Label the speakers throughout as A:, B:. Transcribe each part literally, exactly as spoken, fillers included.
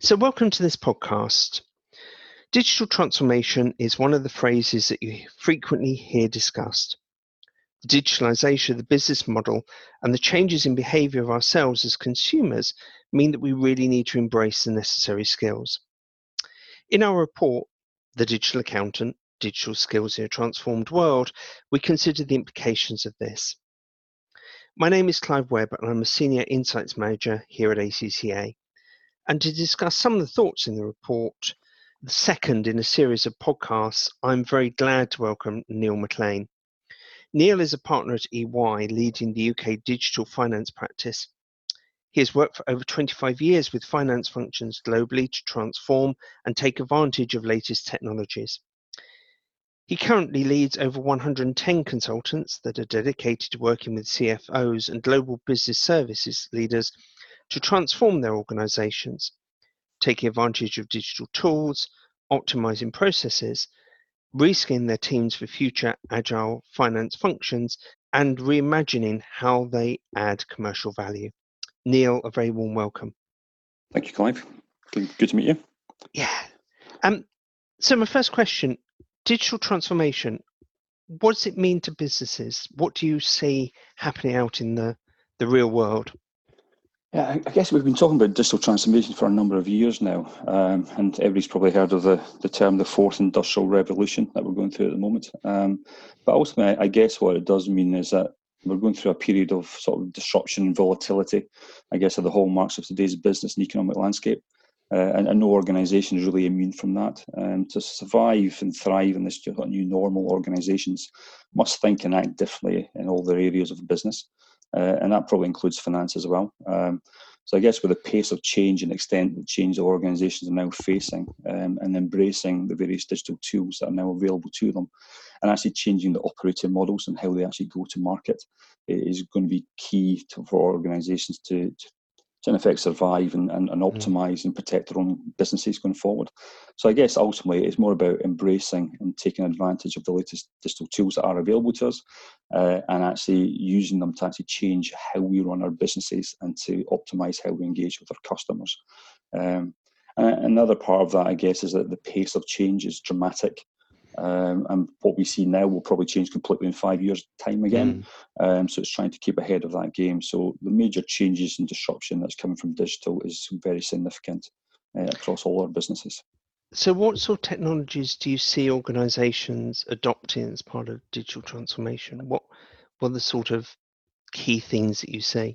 A: So, welcome to this podcast. Digital transformation is one of the phrases that you frequently hear discussed. The digitalization of the business model and the changes in behavior of ourselves as consumers mean that we really need to embrace the necessary skills. In our report, The Digital Accountant, Digital Skills in a Transformed World, we consider the implications of this. My name is Clive Webb and I'm a Senior Insights Manager here at A C C A. And to discuss some of the thoughts in the report, the second in a series of podcasts, I'm very glad to welcome Neil McLean. Neil is a partner at E Y, leading the U K digital finance practice. He has worked for over twenty-five years with finance functions globally to transform and take advantage of latest technologies. He currently leads over one hundred ten consultants that are dedicated to working with C F Os and global business services leaders to transform their organizations, taking advantage of digital tools, optimizing processes, reskilling their teams for future agile finance functions, and reimagining how they add commercial value. Neil, a very warm welcome.
B: Thank you, Clive. Good, good to meet you.
A: Yeah. Um, so my first question, digital transformation, what does it mean to businesses? What do you see happening out in the, the real world?
B: Yeah, I guess we've been talking about digital transformation for a number of years now, um, and everybody's probably heard of the, the term the fourth industrial revolution that we're going through at the moment. Um, but ultimately, I guess what it does mean is that we're going through a period of sort of disruption and volatility, I guess, are the hallmarks of today's business and economic landscape. Uh, and, and no organisation is really immune from that. Um, to survive and thrive in this new normal, organisations must think and act differently in all their areas of the business. Uh, and that probably includes finance as well. Um, so I guess with the pace of change and extent of change that organisations are now facing um, and embracing the various digital tools that are now available to them and actually changing the operating models and how they actually go to market is going to be key to, for organisations to, to to in effect survive and, and, and optimise mm. and protect their own businesses going forward. So I guess ultimately it's more about embracing and taking advantage of the latest digital tools that are available to us uh, and actually using them to actually change how we run our businesses and to optimise how we engage with our customers. Um, and another part of that, I guess, is that the pace of change is dramatic. Um, and what we see now will probably change completely in five years' time again. Mm. Um, so it's trying to keep ahead of that game. So the major changes and disruption that's coming from digital is very significant uh, across all our businesses.
A: So what sort of technologies do you see organisations adopting as part of digital transformation? What, what are the sort of key things that you see?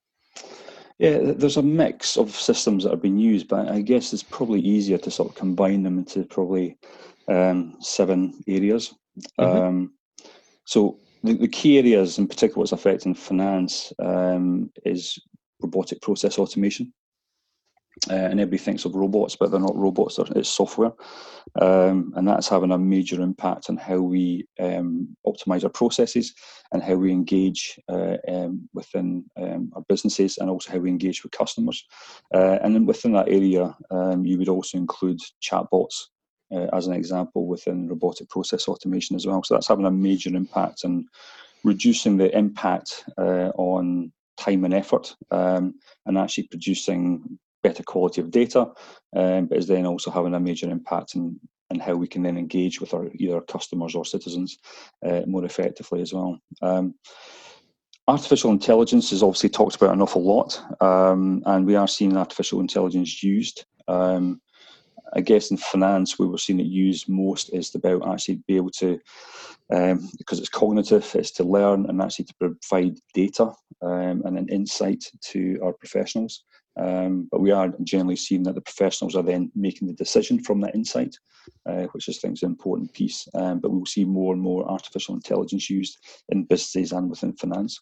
B: Yeah, there's a mix of systems that are being used, but I guess it's probably easier to sort of combine them into probably um, seven areas. Mm-hmm. Um, so the, the key areas, in particular what's affecting finance, um, is robotic process automation. Uh, and everybody thinks of robots, but they're not robots, it's software. Um, and that's having a major impact on how we um, optimize our processes and how we engage uh, um, within um, our businesses and also how we engage with customers. Uh, and then within that area, um, you would also include chatbots uh, as an example within robotic process automation as well. So that's having a major impact on reducing the impact uh, on time and effort um, and actually producing better quality of data, um, but is then also having a major impact in, in how we can then engage with our either customers or citizens uh, more effectively as well. Um, artificial intelligence is obviously talked about an awful lot, um, and we are seeing artificial intelligence used. Um, I guess in finance, we were seeing it used most is about actually be able to, um, because it's cognitive, it's to learn and actually to provide data um, and an insight to our professionals. Um, but we are generally seeing that the professionals are then making the decision from that insight, uh, which I think is an important piece. Um, but we'll see more and more artificial intelligence used in businesses and within finance.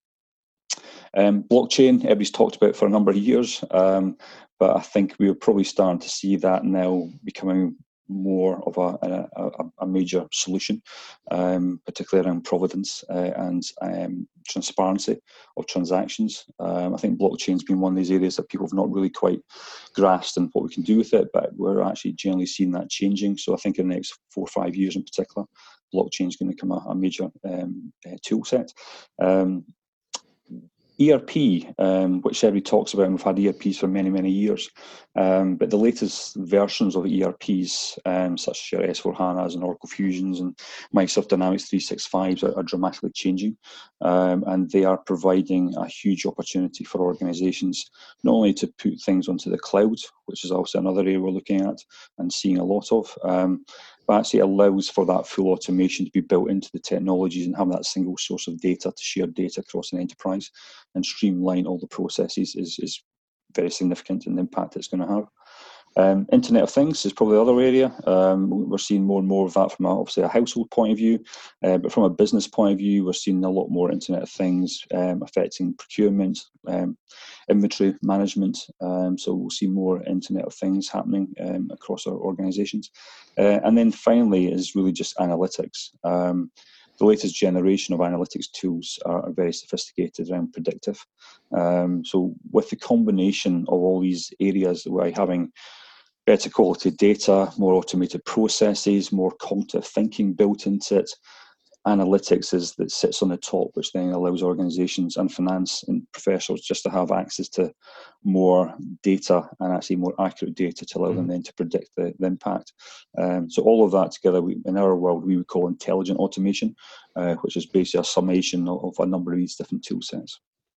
B: Um, blockchain, everybody's talked about for a number of years, um, but I think we're probably starting to see that now becoming more of a, a, a major solution, um, particularly around provenance uh, and um, transparency of transactions. Um, I think blockchain's been one of these areas that people have not really quite grasped and what we can do with it, but we're actually generally seeing that changing. So I think in the next four or five years in particular, blockchain is going to become a, a major um, uh, tool set. Um, E R P, um, which everybody talks about, and we've had E R Ps for many, many years. Um, but the latest versions of E R Ps, um, such as your S four HANAs and Oracle Fusions and Microsoft Dynamics three sixty-fives, are, are dramatically changing. Um, and they are providing a huge opportunity for organizations, not only to put things onto the cloud, which is also another area we're looking at and seeing a lot of, um, but actually allows for that full automation to be built into the technologies and have that single source of data to share data across an enterprise and streamline all the processes is, is very significant in the impact it's going to have. Um, Internet of Things is probably the other area. Um, we're seeing more and more of that from a, obviously a household point of view, uh, but from a business point of view, we're seeing a lot more Internet of Things um, affecting procurement, um, inventory management. Um, so we'll see more Internet of Things happening um, across our organisations. Uh, and then finally is really just analytics. Um, the latest generation of analytics tools are, are very sophisticated and predictive. Um, so with the combination of all these areas, we're having better quality data, more automated processes, more cognitive thinking built into it. Analytics is that sits on the top, which then allows organizations and finance and professionals just to have access to more data and actually more accurate data to allow mm. them then to predict the, the impact. Um, so all of that together, we, in our world, we would call intelligent automation, uh, which is basically a summation of, of a number of these different tool sets.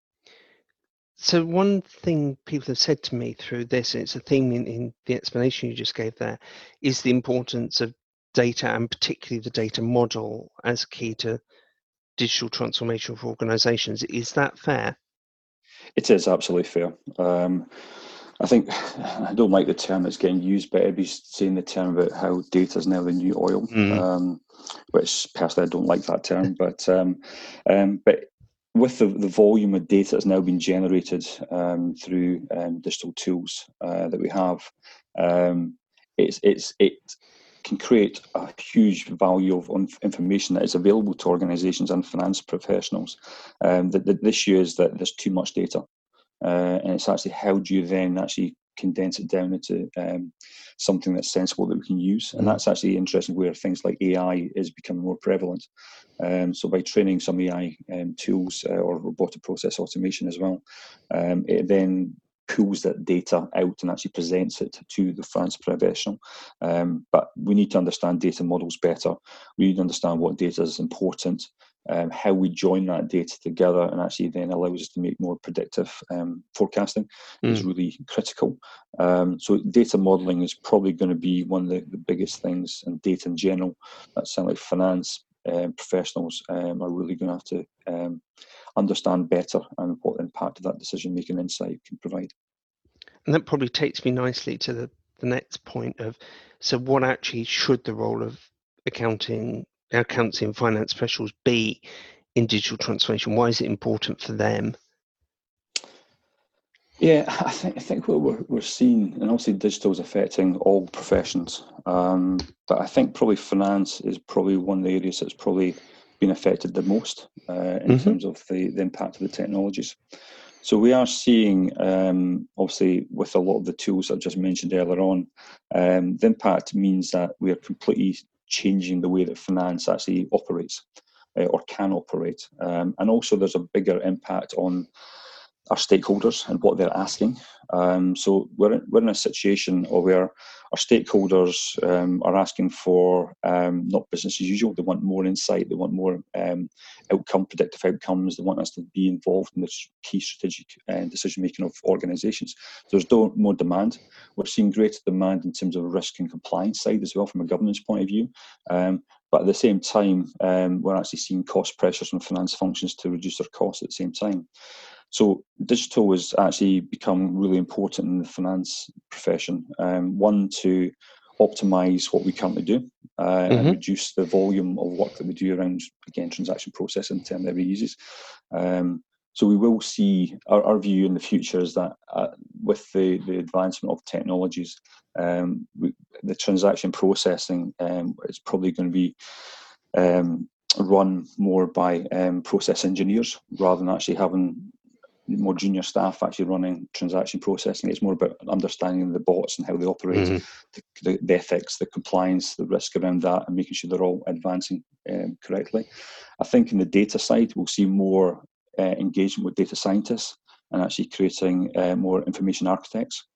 A: So one thing people have said to me through this, and it's a theme in, in the explanation you just gave there, is the importance of data, and particularly the data model, as key to digital transformation for organizations. Is that fair?
B: It is absolutely fair. Um, I think, I don't like the term that's getting used, but everybody's saying the term about how data is now the new oil, mm. um, which personally I don't like that term, but um, um, but with the, the volume of data that's now been generated um, through um, digital tools uh, that we have, um, it's it's it can create a huge value of information that is available to organisations and finance professionals. Um, the, the, the issue is that there's too much data, uh, and it's actually how do you then actually condense it down into um, something that's sensible that we can use. And that's actually interesting where things like A I is becoming more prevalent. Um, so by training some A I um, tools uh, or robotic process automation as well, um, it then pulls that data out and actually presents it to the finance professional. Um, but we need to understand data models better. We need to understand what data is important, um, how we join that data together and actually then allows us to make more predictive um, forecasting mm. is really critical. Um, so data modeling is probably going to be one of the, the biggest things, and data in general. That sounds like finance um, professionals um, are really going to have to um, understand better and what impact of that decision-making insight can provide.
A: And that probably takes me nicely to the, the next point of, so what actually should the role of accounting, accounting and finance professionals be in digital transformation? Why is it important for them?
B: Yeah, I think I think what we're, we're seeing, and obviously digital is affecting all professions, um, but I think probably finance is probably one of the areas that's probably been affected the most uh, in mm-hmm. terms of the, the impact of the technologies. So we are seeing, um, obviously, with a lot of the tools I just mentioned earlier on, um, the impact means that we are completely changing the way that finance actually operates uh, or can operate. Um, and also there's a bigger impact on our stakeholders and what they're asking. Um, so we're in, we're in a situation where our stakeholders um, are asking for um, not business as usual. They want more insight. They want more um, outcome, predictive outcomes. They want us to be involved in this key strategic uh, decision making of organisations. So there's no, more demand. We're seeing greater demand in terms of risk and compliance side as well from a governance point of view. Um, but at the same time, um, we're actually seeing cost pressures from finance functions to reduce their costs at the same time. So digital has actually become really important in the finance profession. Um, one, to optimise what we currently do uh, mm-hmm. and reduce the volume of work that we do around, again, transaction processing, term that everybody uses. Um, so we will see, our, our view in the future is that uh, with the, the advancement of technologies, um, we, the transaction processing um, is probably going to be um, run more by um, process engineers rather than actually having more junior staff actually running transaction processing. It's more about understanding the bots and how they operate, mm-hmm. the, the, the ethics, the compliance, the risk around that, and making sure they're all advancing um, correctly. I think in the data side, we'll see more uh, engagement with data scientists and actually creating uh, more information architects.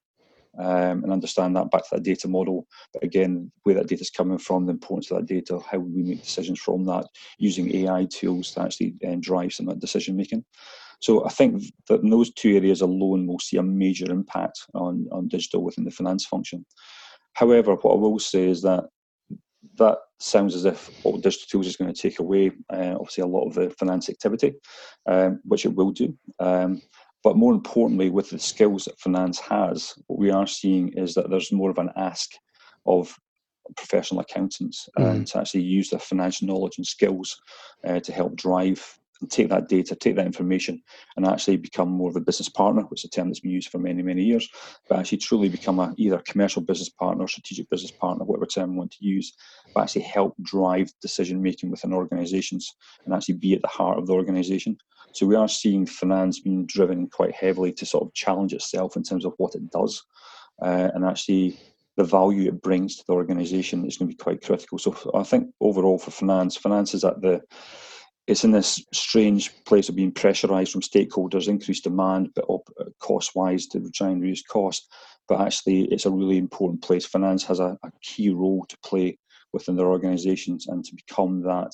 B: Um, and understand that back to that data model. But again, where that data is coming from, the importance of that data, how we make decisions from that, using A I tools to actually um, drive some of that decision making. So I think that in those two areas alone will see a major impact on, on digital within the finance function. However, what I will say is that that sounds as if all digital tools is going to take away, uh, obviously, a lot of the finance activity, um, which it will do. Um, But more importantly, with the skills that finance has, what we are seeing is that there's more of an ask of professional accountants mm. um, to actually use their financial knowledge and skills uh, to help drive and take that data, take that information, and actually become more of a business partner, which is a term that's been used for many, many years, but actually truly become a either commercial business partner, strategic business partner, whatever term we want to use, but actually help drive decision-making within organisations and actually be at the heart of the organisation. So we are seeing finance being driven quite heavily to sort of challenge itself in terms of what it does, uh, and actually the value it brings to the organisation is going to be quite critical. So I think overall for finance, finance is at the, it's in this strange place of being pressurised from stakeholders, increased demand, but cost-wise to try and reduce cost. But actually, it's a really important place. Finance has a, a key role to play within their organisations and to become that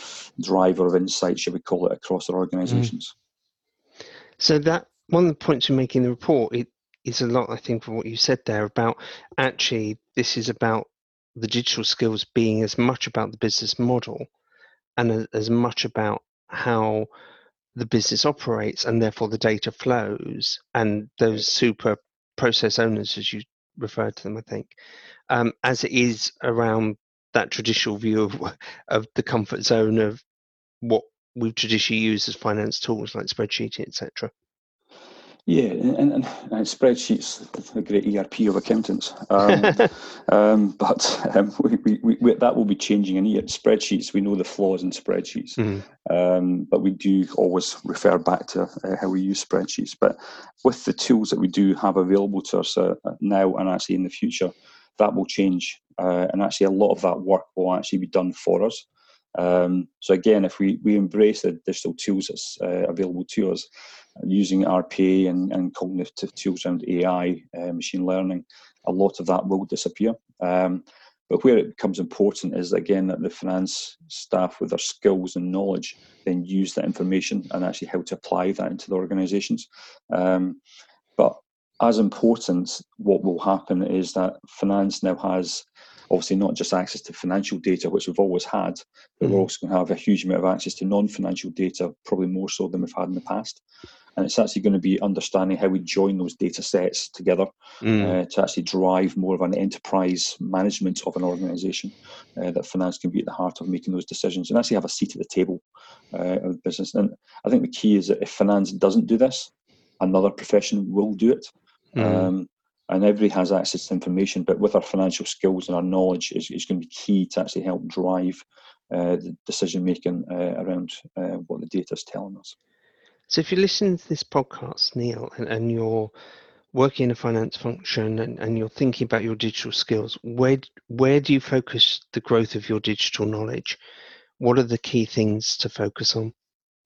B: driver of insight, shall we call it, across their organisations.
A: Mm. So that one of the points you make in the report, it is a lot, I think, for what you said there about actually this is about the digital skills being as much about the business model and as, as much about how the business operates and therefore the data flows and those super process owners, as you referred to them, I think, um, as it is around that traditional view of, of the comfort zone of what we've traditionally used as finance tools like spreadsheeting, et cetera.
B: Yeah, and, and, and spreadsheets, a great E R P of accountants. Um, um, but um, we, we, we, that will be changing in years. Spreadsheets, we know the flaws in spreadsheets, mm. um, but we do always refer back to uh, how we use spreadsheets. But with the tools that we do have available to us uh, now and actually in the future, that will change. Uh, and actually a lot of that work will actually be done for us. Um, so again, if we, we embrace the digital tools that's uh, available to us, using R P A and, and cognitive tools around A I, uh, machine learning, a lot of that will disappear. Um, but where it becomes important is, again, that the finance staff with their skills and knowledge then use that information and actually how to apply that into the organisations. Um, but as important, what will happen is that finance now has obviously not just access to financial data, which we've always had, but mm. we're also going to have a huge amount of access to non-financial data, probably more so than we've had in the past. And it's actually going to be understanding how we join those data sets together mm. uh, to actually drive more of an enterprise management of an organisation, uh, that finance can be at the heart of making those decisions and actually have a seat at the table uh, of the business. And I think the key is that if finance doesn't do this, another profession will do it. Mm. Um, and everybody has access to information, but with our financial skills and our knowledge is, is going to be key to actually help drive uh, the decision making uh, around uh, what the data is telling us.
A: So if you're listening to this podcast, Neil, and, and you're working in a finance function and, and you're thinking about your digital skills, where where do you focus the growth of your digital knowledge? What are the key things to focus on?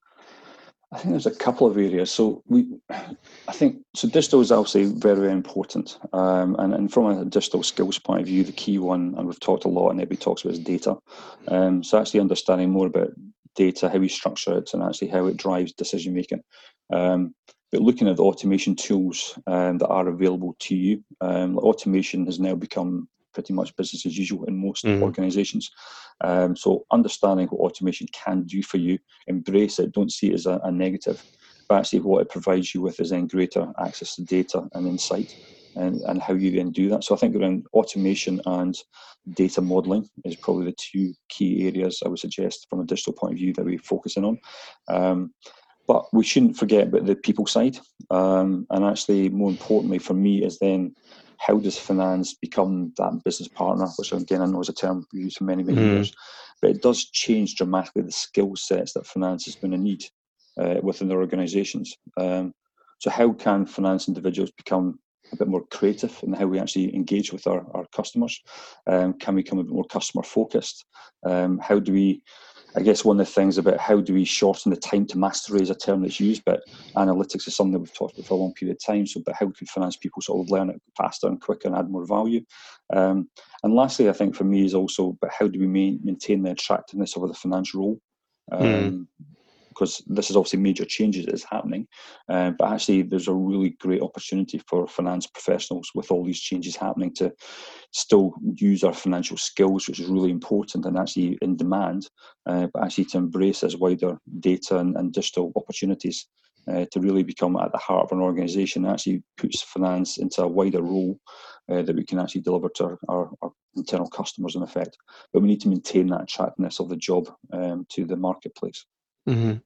B: I think there's a couple of areas. So we, I think, so digital is obviously very, very important. Um, and, and from a digital skills point of view, the key one, and we've talked a lot and everybody talks about, is data. Um, so actually understanding more about data, how we structure it, and actually how it drives decision making. Um, but looking at the automation tools um, that are available to you, um, automation has now become pretty much business as usual in most mm. organisations. Um, so understanding what automation can do for you, embrace it, don't see it as a, a negative, but actually what it provides you with is then greater access to data and insight, and, and how you then do that. So I think around automation and data modelling is probably the two key areas I would suggest from a digital point of view that we're focusing on. Um, but we shouldn't forget about the people side. Um, and actually, more importantly for me is then, how does finance become that business partner, which again I know is a term we use for many, many mm. years, but it does change dramatically the skill sets that finance is going to need uh, within their organisations. Um, so how can finance individuals become a bit more creative in how we actually engage with our, our customers? Um, can we become a bit more customer focused? Um, how do we I guess one of the things about how do we shorten the time to mastery is a term that's used, but analytics is something that we've talked about for a long period of time. So, but how can finance people sort of learn it faster and quicker and add more value? Um, and lastly, I think for me is also, but how do we main, maintain the attractiveness of the finance role? Um, mm. Because this is obviously major changes that is happening, uh, but actually there's a really great opportunity for finance professionals with all these changes happening to still use our financial skills, which is really important and actually in demand, uh, but actually to embrace this wider data and, and digital opportunities uh, to really become at the heart of an organisation. Actually puts finance into a wider role uh, that we can actually deliver to our, our, our internal customers in effect. But we need to maintain that attractiveness of the job um, to the marketplace.
A: Mm-hmm.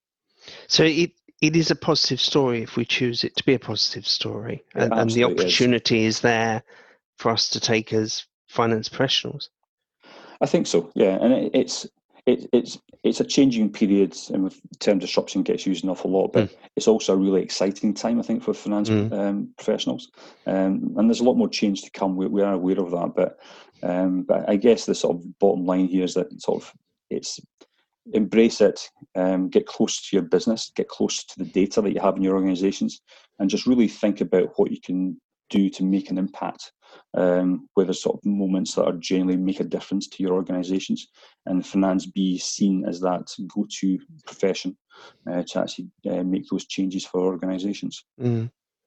A: So it it is a positive story if we choose it to be a positive story, and, and the opportunity is. is there for us to take as finance professionals.
B: I think so, yeah, and it, it's it, it's it's a changing period, and with the term disruption gets used an awful lot, but mm. it's also a really exciting time, I think, for finance mm. um, professionals, um, and there's a lot more change to come. We, we are aware of that, but um, but I guess the sort of bottom line here is that sort of it's. Embrace it, um, get close to your business, get close to the data that you have in your organisations, and just really think about what you can do to make an impact, um, where there's sort of moments that are genuinely make a difference to your organisations, and finance be seen as that go-to profession uh, to actually uh, make those changes for organisations.
A: Mm.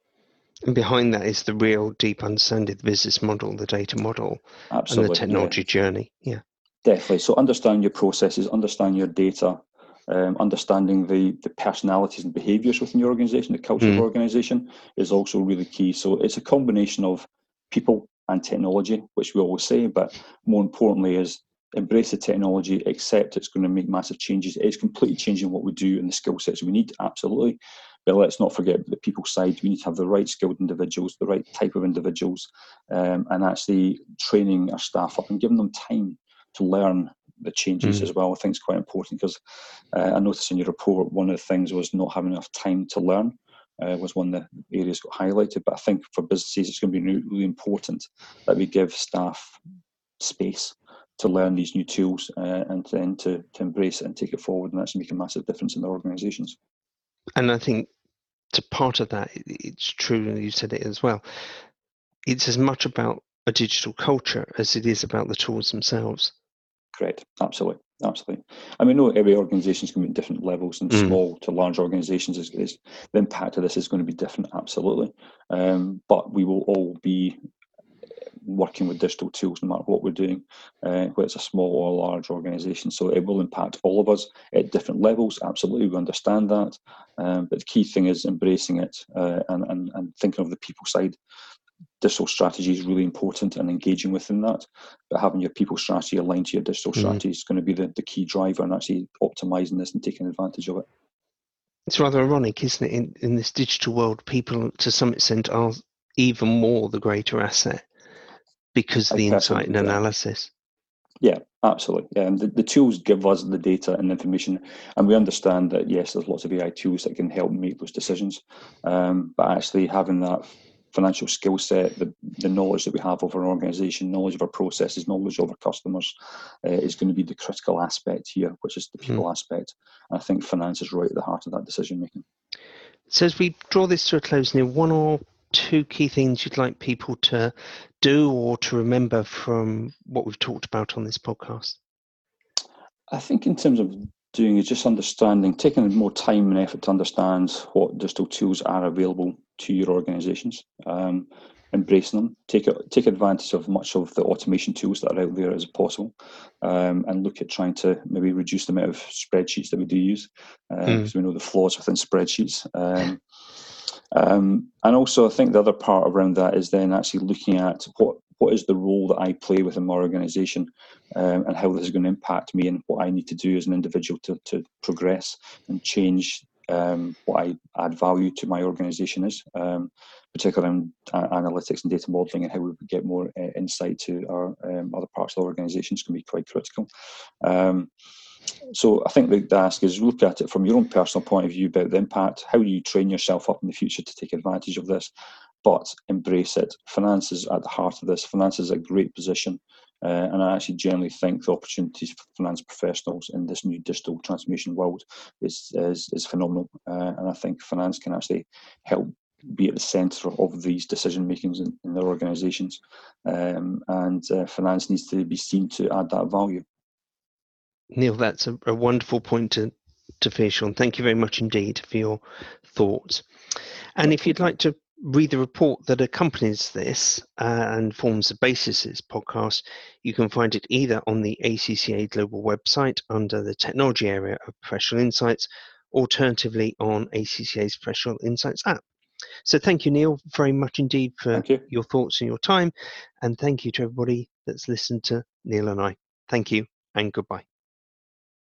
A: And behind that is the real deep understanding of the business model, the data model, Absolutely, and the technology
B: yeah.
A: journey. Yeah.
B: Definitely. So understand your processes, understand your data, um, understanding the, the personalities and behaviours within your organisation, the culture mm. of organisation is also really key. So it's a combination of people and technology, which we always say, but more importantly is embrace the technology, accept it's going to make massive changes. It is completely changing what we do and the skill sets we need, absolutely. But let's not forget the people side. We need to have the right skilled individuals, the right type of individuals, um, and actually training our staff up and giving them time to learn the changes mm. as well. I think it's quite important because uh, I noticed in your report one of the things was not having enough time to learn uh, was one of the areas got highlighted. But I think for businesses it's going to be really, really important that we give staff space to learn these new tools uh, and then to, to embrace it and take it forward and actually make a massive difference in their organisations.
A: And I think to part of that, it's true, and you said it as well, it's as much about a digital culture as it is about the tools themselves.
B: Correct. Absolutely. Absolutely. I mean, no, every organisation is going to be at different levels, and mm. small to large organisations is, is the impact of this is going to be different. Absolutely. Um, but we will all be working with digital tools no matter what we're doing, uh, whether it's a small or a large organisation. So it will impact all of us at different levels. Absolutely, we understand that. Um, but the key thing is embracing it uh, and, and, and thinking of the people side. Digital strategy is really important and engaging within that, but having your people strategy aligned to your digital mm. strategy is going to be the, the key driver and actually optimising this and taking advantage of it.
A: It's rather ironic, isn't it? In, in this digital world, people to some extent are even more the greater asset because of the insight and analysis.
B: Yeah, absolutely. Yeah, and the, the tools give us the data and information, and we understand that, yes, there's lots of A I tools that can help make those decisions, um, but actually having that financial skill set, the, the knowledge that we have of our organisation, knowledge of our processes, knowledge of our customers uh, is going to be the critical aspect here, which is the people mm. aspect. And I think finance is right at the heart of that decision making.
A: So as we draw this to a close, Neil, one or two key things you'd like people to do or to remember from what we've talked about on this podcast?
B: I think in terms of doing is just understanding, taking more time and effort to understand what digital tools are available to your organisations, um, embracing them, take take advantage of much of the automation tools that are out there as possible, um, and look at trying to maybe reduce the amount of spreadsheets that we do use, because uh, mm. we know the flaws within spreadsheets. Um, um, and also I think the other part around that is then actually looking at what what is the role that I play within my organisation, um, and how this is going to impact me and what I need to do as an individual to, to progress and change um, what I add value to my organisation is, um, particularly around uh, analytics and data modelling and how we get more uh, insight to our um, other parts of the organisation can be quite critical. Um, So I think the ask is look at it from your own personal point of view about the impact. How do you train yourself up in the future to take advantage of this? but embrace it. Finance is at the heart of this. Finance is a great position. Uh, and I actually generally think the opportunities for finance professionals in this new digital transformation world is is, is phenomenal. Uh, and I think finance can actually help be at the centre of these decision makings in, in their organisations. Um, and uh, finance needs to be seen to add that value.
A: Neil, that's a, a wonderful point to, to finish on. Thank you very much indeed for your thoughts. And if you'd like to read the report that accompanies this uh, and forms the basis of this podcast, you can find it either on the A C C A Global website under the technology area of Professional Insights, alternatively on A C C A's Professional Insights app. So thank you, Neil, very much indeed for
B: you.
A: your thoughts and your time. And thank you to everybody that's listened to Neil and I. Thank you and goodbye.